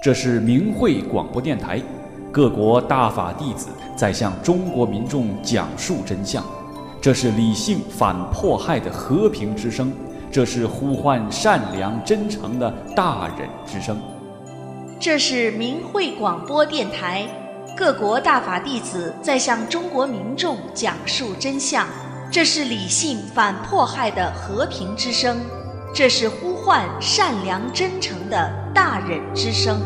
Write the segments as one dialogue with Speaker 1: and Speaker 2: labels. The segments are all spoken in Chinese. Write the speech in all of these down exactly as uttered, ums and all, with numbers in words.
Speaker 1: 这是明慧广播电台，各国大法弟子在向中国民众讲述真相。这是理性反迫害的和平之声，这是呼唤善良真诚的大忍之声。
Speaker 2: 这是明慧广播电台，各国大法弟子在向中国民众讲述真相。这是理性反迫害的和平之声，这是呼唤善良真诚的大忍之声。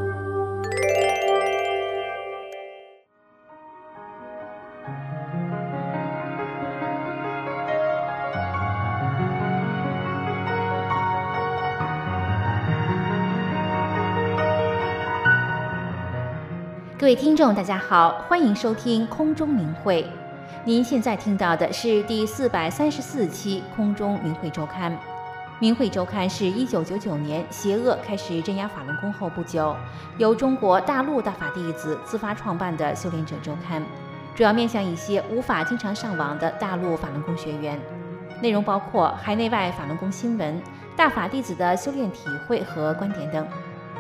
Speaker 3: 各位听众大家好，欢迎收听空中明慧。您现在听到的是第四百三十四期空中明慧周刊。明慧周刊是一九九九年邪恶开始镇压法轮功后不久，由中国大陆大法弟子自发创办的修炼者周刊，主要面向一些无法经常上网的大陆法轮功学员。内容包括海内外法轮功新闻、大法弟子的修炼体会和观点等。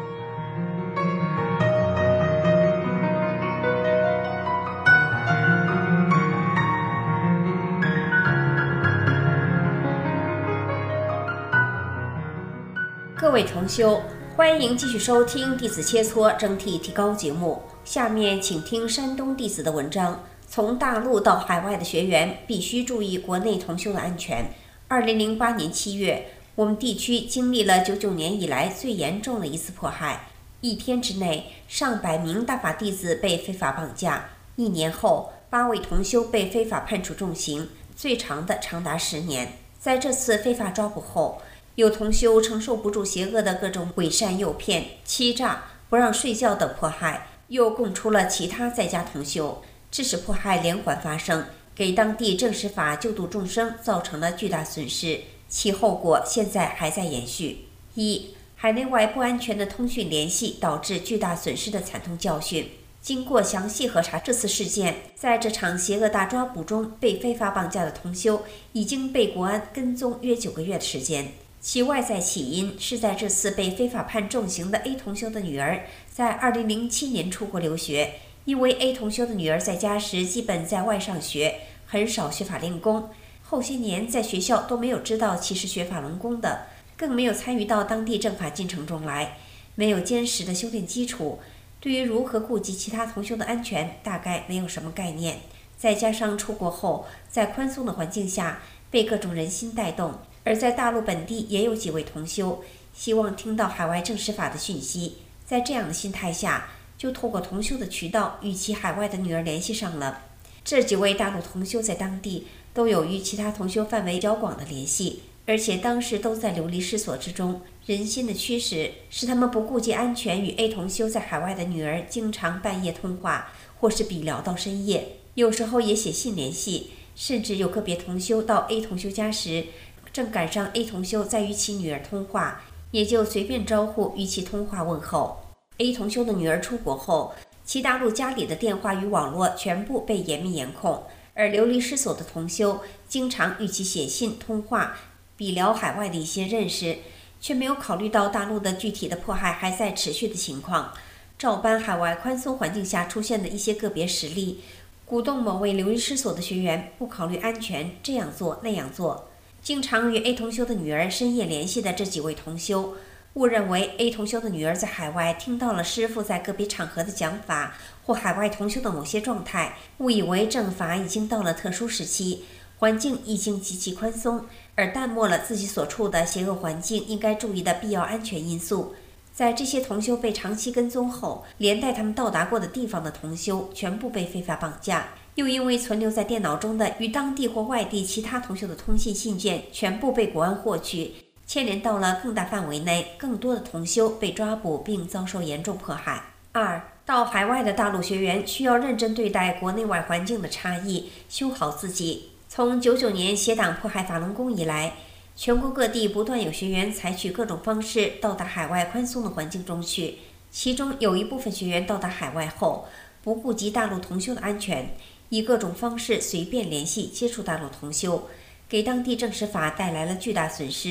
Speaker 4: 各位同修，欢迎继续收听弟子切磋整体提高节目。下面请听山东弟子的文章：从大陆到海外的学员必须注意国内同修的安全。二零零八年七月，我们地区经历了九九年以来最严重的一次迫害。一天之内，上百名大法弟子被非法绑架。一年后，八位同修被非法判处重刑，最长的长达十年。在这次非法抓捕后，有同修承受不住邪恶的各种伪善诱骗、欺诈、不让睡觉等迫害，又供出了其他在家同修，致使迫害连环发生，给当地正实法救度众生造成了巨大损失，其后果现在还在延续。一、海内外不安全的通讯联系导致巨大损失的惨痛教训。经过详细核查这次事件，在这场邪恶大抓捕中被非法绑架的同修已经被国安跟踪约九个月的时间。其外在起因是在这次被非法判重刑的 A 同修的女儿在二零零七年出国留学，因为 A 同修的女儿在家时基本在外上学，很少学法练功，后些年在学校都没有知道其是学法轮功的，更没有参与到当地正法进程中来，没有坚实的修炼基础，对于如何顾及其他同修的安全大概没有什么概念。再加上出国后在宽松的环境下被各种人心带动，而在大陆本地也有几位同修希望听到海外正实法的讯息，在这样的心态下，就透过同修的渠道与其海外的女儿联系上了。这几位大陆同修在当地都有与其他同修范围较广的联系，而且当时都在流离失所之中，人心的驱使使他们不顾及安全，与 A 同修在海外的女儿经常半夜通话，或是笔聊到深夜，有时候也写信联系，甚至有个别同修到 A 同修家时，正赶上 A 同修在与其女儿通话，也就随便招呼与其通话问候。 A 同修的女儿出国后，其大陆家里的电话与网络全部被严密严控，而流离失所的同修经常与其写信通话，笔聊海外的一些认识，却没有考虑到大陆的具体的迫害还在持续的情况，照搬海外宽松环境下出现的一些个别实例，鼓动某位流离失所的学员不考虑安全，这样做那样做。经常与 A 同修的女儿深夜联系的这几位同修，误认为 A 同修的女儿在海外听到了师父在个别场合的讲法，或海外同修的某些状态，误以为正法已经到了特殊时期，环境已经极其宽松，而淡漠了自己所处的邪恶环境应该注意的必要安全因素。在这些同修被长期跟踪后，连带他们到达过的地方的同修全部被非法绑架，又因为存留在电脑中的与当地或外地其他同修的通信信件全部被国安获取，牵连到了更大范围内更多的同修被抓捕并遭受严重迫害。二、到海外的大陆学员需要认真对待国内外环境的差异，修好自己。从九九年邪党迫害法轮功以来，全国各地不断有学员采取各种方式到达海外宽松的环境中去，其中有一部分学员到达海外后，不顾及大陆同修的安全，以各种方式随便联系接触大陆同修，给当地正实法带来了巨大损失。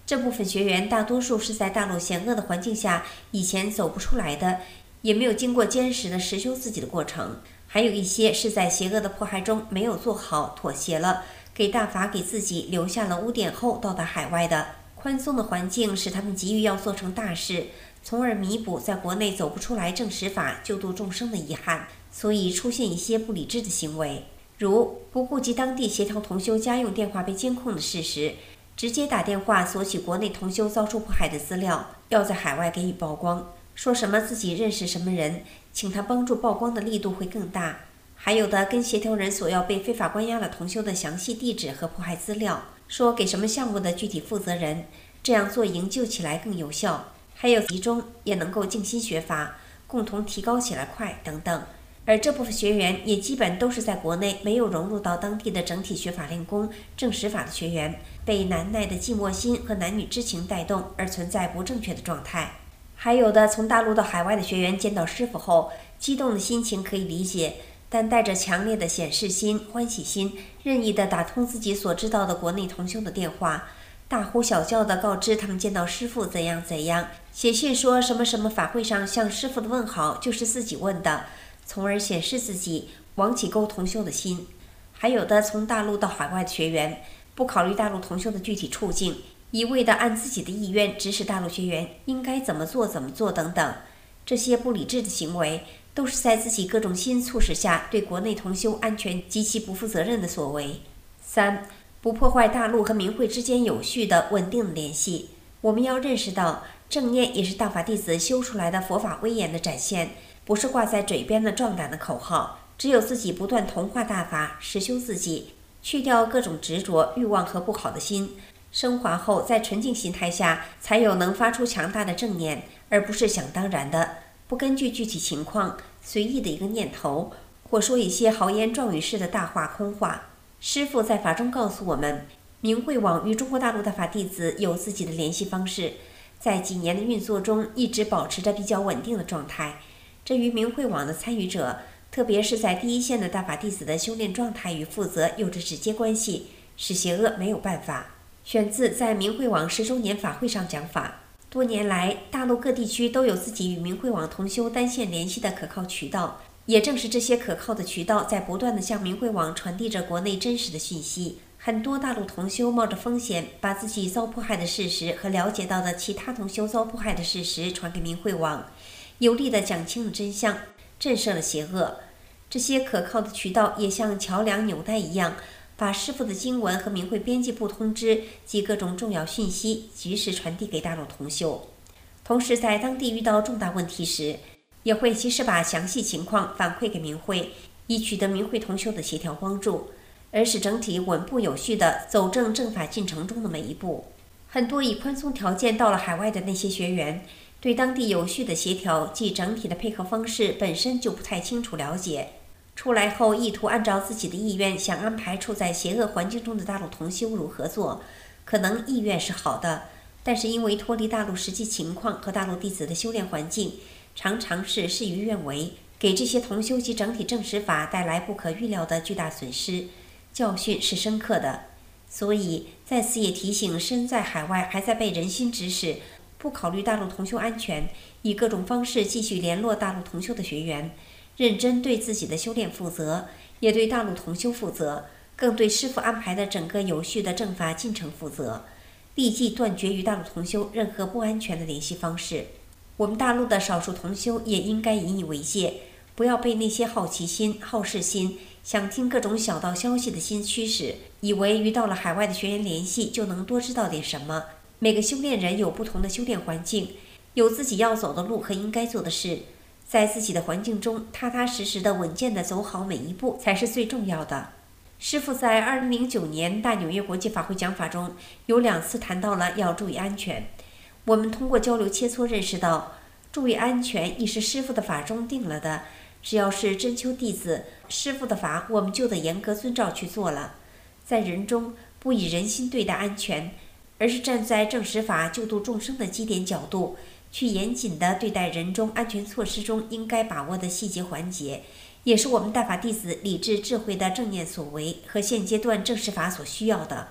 Speaker 4: 这部分学员大多数是在大陆险恶的环境下以前走不出来的，也没有经过坚实的实修自己的过程，还有一些是在邪恶的迫害中没有做好，妥协了，给大法给自己留下了污点后到达海外的。宽松的环境使他们急于要做成大事，从而弥补在国内走不出来证实法救度众生的遗憾，所以出现一些不理智的行为，如不顾及当地协调同修家用电话被监控的事实，直接打电话索取国内同修遭受迫害的资料，要在海外给予曝光，说什么自己认识什么人，请他帮助曝光的力度会更大。还有的跟协调人索要被非法关押了同修的详细地址和迫害资料，说给什么项目的具体负责人，这样做营救起来更有效。还有集中也能够静心学法，共同提高起来快等等。而这部分学员也基本都是在国内没有融入到当地的整体学法练功证实法的学员，被难耐的寂寞心和男女之情带动而存在不正确的状态。还有的从大陆到海外的学员见到师父后，激动的心情可以理解，但带着强烈的显示心、欢喜心，任意的打通自己所知道的国内同修的电话，大呼小叫地告知他们见到师父怎样怎样，写信说什么什么法会上向师父的问好就是自己问的，从而显示自己往起沟同修的心。还有的从大陆到海外的学员，不考虑大陆同修的具体处境，一味地按自己的意愿指使大陆学员应该怎么做怎么做等等，这些不理智的行为都是在自己各种心促使下对国内同修安全极其不负责任的所为。三、不破坏大陆和明慧之间有序的稳定的联系。我们要认识到，正念也是大法弟子修出来的佛法威严的展现，不是挂在嘴边的壮胆的口号。只有自己不断同化大法，实修自己，去掉各种执着、欲望和不好的心，升华后在纯净心态下，才有能发出强大的正念，而不是想当然的不根据具体情况随意的一个念头，或说一些豪言壮语式的大话空话。师父在法中告诉我们，明慧网与中国大陆大法弟子有自己的联系方式，在几年的运作中一直保持着比较稳定的状态。这与明慧网的参与者，特别是在第一线的大法弟子的修炼状态与负责有着直接关系，使邪恶没有办法。选自在明慧网十周年法会上讲法。多年来，大陆各地区都有自己与明慧网同修单线联系的可靠渠道，也正是这些可靠的渠道在不断地向明慧网传递着国内真实的讯息。很多大陆同修冒着风险，把自己遭迫害的事实和了解到的其他同修遭迫害的事实传给明慧网，有力地讲清了真相，震慑了邪恶。这些可靠的渠道也像桥梁纽带一样，把师父的经文和明慧编辑部通知及各种重要讯息及时传递给大陆同修。同时在当地遇到重大问题时，也会及时把详细情况反馈给明慧，以取得明慧同修的协调帮助，而使整体稳步有序地走正正法进程中的每一步。很多以宽松条件到了海外的那些学员，对当地有序的协调及整体的配合方式本身就不太清楚了解，出来后意图按照自己的意愿想安排处在邪恶环境中的大陆同修如何做，可能意愿是好的，但是因为脱离大陆实际情况和大陆弟子的修炼环境，常常是事与愿违，给这些同修及整体证实法带来不可预料的巨大损失，教训是深刻的。所以在此也提醒身在海外还在被人心指使，不考虑大陆同修安全，以各种方式继续联络大陆同修的学员，认真对自己的修炼负责，也对大陆同修负责，更对师父安排的整个有序的正法进程负责，立即断绝与大陆同修任何不安全的联系方式。我们大陆的少数同修也应该引以为戒，不要被那些好奇心、好事心、想听各种小道消息的心驱使，以为与到了海外的学员联系就能多知道点什么。每个修炼人有不同的修炼环境，有自己要走的路和应该做的事，在自己的环境中踏踏实实的稳健的走好每一步才是最重要的。师父在二零零九年大纽约国际法会讲法中有两次谈到了要注意安全。我们通过交流切磋认识到，注意安全亦是师父的法中定了的，只要是真修弟子，师父的法我们就得严格遵照去做了。在人中不以人心对待安全，而是站在正实法救度众生的基点角度，去严谨地对待人中安全措施中应该把握的细节环节，也是我们大法弟子理智智慧的正念所为和现阶段正实法所需要的。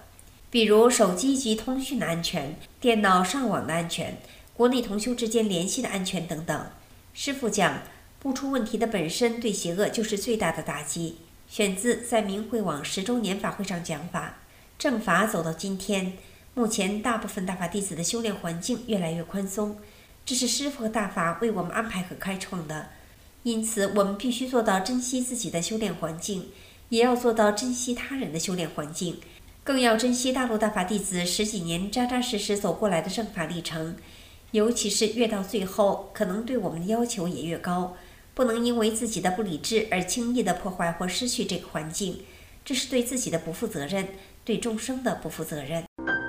Speaker 4: 比如手机及通讯的安全、电脑上网的安全、国内同修之间联系的安全等等。师父讲，不出问题的本身对邪恶就是最大的打击。选自在明慧网十周年法会上讲法。正法走到今天，目前大部分大法弟子的修炼环境越来越宽松，这是师父和大法为我们安排和开创的。因此我们必须做到珍惜自己的修炼环境，也要做到珍惜他人的修炼环境，更要珍惜大陆大法弟子十几年扎扎实实走过来的正法历程。尤其是越到最后，可能对我们的要求也越高，不能因为自己的不理智而轻易的破坏或失去这个环境，这是对自己的不负责任，对众生的不负责任。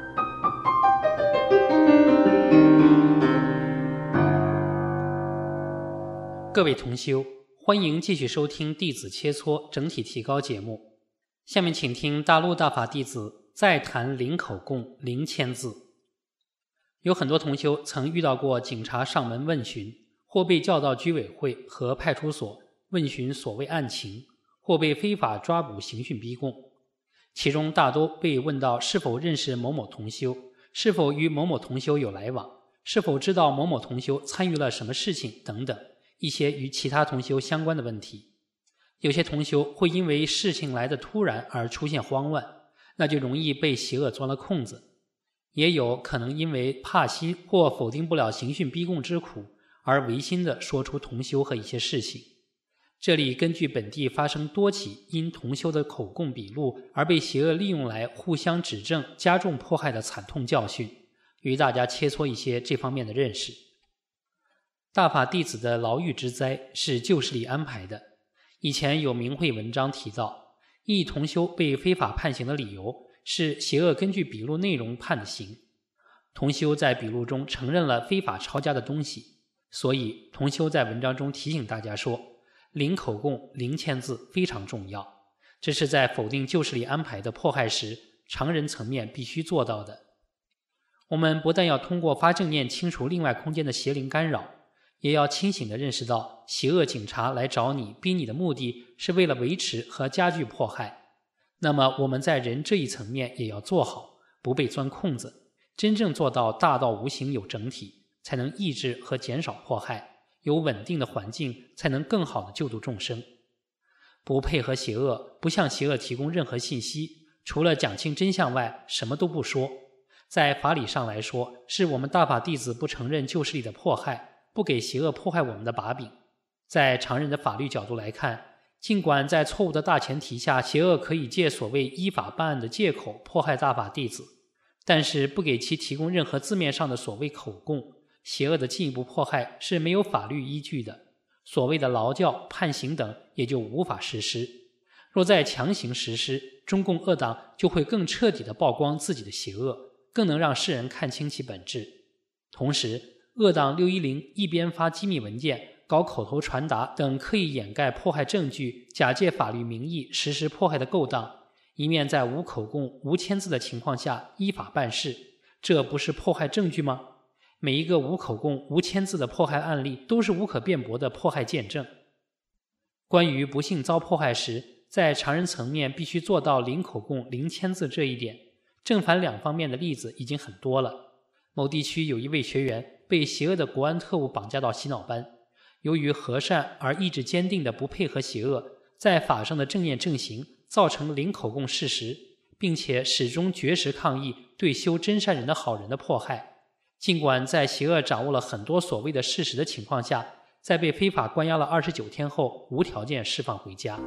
Speaker 5: 各位同修，欢迎继续收听弟子切磋整体提高节目。下面请听大陆大法弟子再谈零口供零签字。有很多同修曾遇到过警察上门问询，或被叫到居委会和派出所问询所谓案情，或被非法抓捕刑讯逼供。其中大多被问到是否认识某某同修，是否与某某同修有来往，是否知道某某同修参与了什么事情等等，一些与其他同修相关的问题。有些同修会因为事情来得突然而出现慌乱，那就容易被邪恶钻了空子。也有可能因为怕心或否定不了刑讯逼供之苦，而违心地说出同修和一些事情。这里根据本地发生多起因同修的口供笔录而被邪恶利用来互相指证加重迫害的惨痛教训，与大家切磋一些这方面的认识。大法弟子的牢狱之灾是旧势力安排的。以前有明慧文章提到，一同修被非法判刑的理由是邪恶根据笔录内容判的刑。同修在笔录中承认了非法抄家的东西，所以同修在文章中提醒大家说，零口供零签字非常重要，这是在否定旧势力安排的迫害时常人层面必须做到的。我们不但要通过发正念清除另外空间的邪灵干扰，也要清醒地认识到邪恶警察来找你逼你的目的是为了维持和加剧迫害。那么我们在人这一层面也要做好，不被钻空子，真正做到大道无形有整体，才能抑制和减少迫害，有稳定的环境，才能更好地救度众生。不配合邪恶，不向邪恶提供任何信息，除了讲清真相外什么都不说，在法理上来说，是我们大法弟子不承认旧势力的迫害，不给邪恶迫害我们的把柄。在常人的法律角度来看，尽管在错误的大前提下，邪恶可以借所谓依法办案的借口迫害大法弟子，但是不给其提供任何字面上的所谓口供，邪恶的进一步迫害是没有法律依据的，所谓的劳教、判刑等也就无法实施。若再强行实施，中共恶党就会更彻底地曝光自己的邪恶，更能让世人看清其本质。同时，恶党六一零一边发机密文件，搞口头传达等刻意掩盖迫害证据，假借法律名义实施迫害的勾当，一面在无口供、无签字的情况下依法办事，这不是迫害证据吗？每一个无口供、无签字的迫害案例都是无可辩驳的迫害见证。关于不幸遭迫害时，在常人层面必须做到零口供、零签字这一点，正反两方面的例子已经很多了。某地区有一位学员被邪恶的国安特务绑架到洗脑班，由于和善而意志坚定的不配合邪恶，在法上的正念正行，造成零口供事实，并且始终绝食抗议对修真善人的好人的迫害。尽管在邪恶掌握了很多所谓的事实的情况下，在被非法关押了二十九天后，无条件释放回家。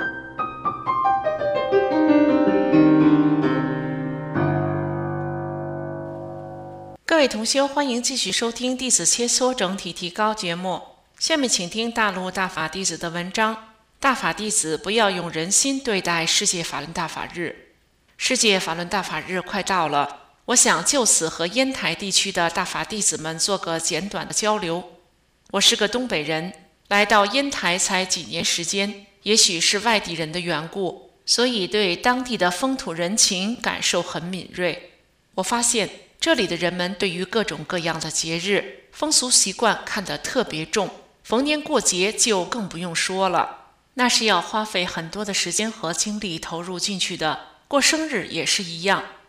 Speaker 6: 各位同修，欢迎继续收听弟子切磋整体提高节目。下面请听大陆大法弟子的文章。大法弟子不要用人心对待世界法轮大法日。世界法轮大法日快到了，我想就此和烟台地区的大法弟子们做个简短的交流。我是个东北人，来到烟台才几年时间，也许是外地人的缘故，所以对当地的风土人情感受很敏锐。我发现这里的人们对于各种各样的节日风俗习惯看得特别重，逢年过节就更不用说了，那是要花费很多的时间和精力投入进去的。过生日也是一样，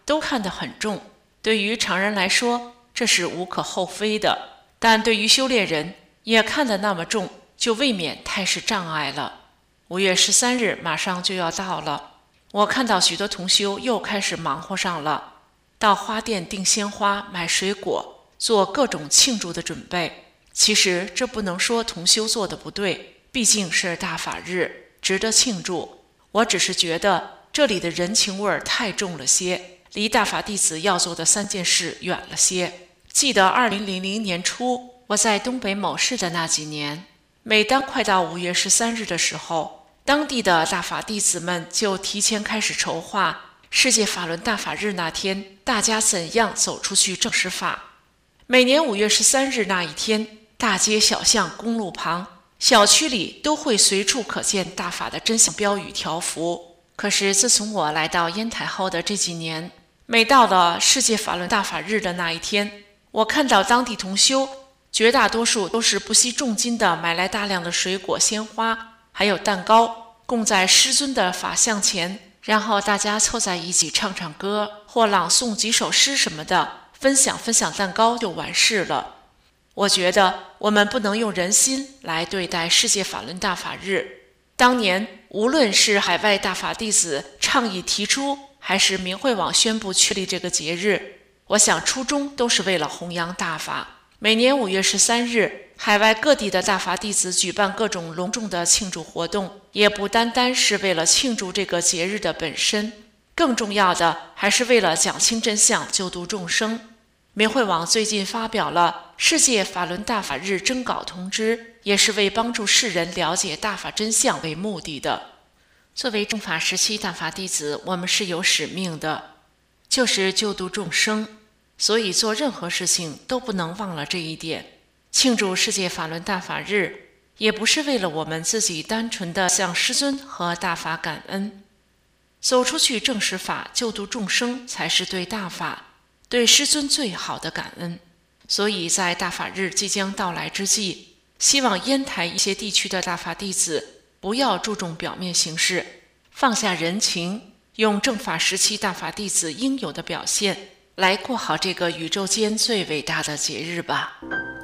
Speaker 6: 都看得很重。对于常人来说，这是无可厚非的，但对于修炼人也看得那么重，就未免太是障碍了。五月十三日马上就要到了，我看到许多同修又开始忙活上了，到花店订鲜花、买水果，做各种庆祝的准备。其实这不能说同修做的不对，毕竟是大法日，值得庆祝。我只是觉得这里的人情味儿太重了些，离大法弟子要做的三件事远了些。记得二零零零年初，我在东北某市的那几年，每当快到五月十三日的时候，当地的大法弟子们就提前开始筹划世界法轮大法日那天大家怎样走出去证实法。每年五月十三日那一天，大街小巷、公路旁、小区里都会随处可见大法的真相标语条幅。可是自从我来到烟台后的这几年，每到了世界法轮大法日的那一天，我看到当地同修绝大多数都是不惜重金的买来大量的水果、鲜花还有蛋糕，供在师尊的法像前，然后大家凑在一起唱唱歌或朗诵几首诗什么的，分享分享蛋糕就完事了。我觉得我们不能用人心来对待世界法轮大法日。当年无论是海外大法弟子倡议提出，还是明慧网宣布确立这个节日，我想初衷都是为了弘扬大法。每年五月十三日，海外各地的大法弟子举办各种隆重的庆祝活动，也不单单是为了庆祝这个节日的本身，更重要的还是为了讲清真相，救度众生。明慧网最近发表了世界法轮大法日征稿通知，也是为帮助世人了解大法真相为目的的。作为正法时期大法弟子，我们是有使命的，就是救度众生，所以做任何事情都不能忘了这一点。庆祝世界法轮大法日，也不是为了我们自己单纯的向师尊和大法感恩，走出去证实法，救度众生，才是对大法、对师尊最好的感恩。所以在大法日即将到来之际，希望烟台一些地区的大法弟子不要注重表面形式，放下人情，用正法时期大法弟子应有的表现来过好这个宇宙间最伟大的节日吧。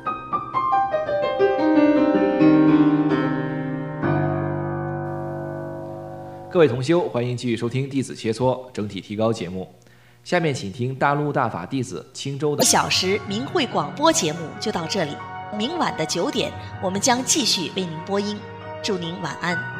Speaker 7: 各位同修，欢迎继续收听弟子切磋整体提高节目。下面请听大陆大法弟子青州的
Speaker 2: 一小时明慧广播节目就到这里，明晚的九点我们将继续为您播音，祝您晚安。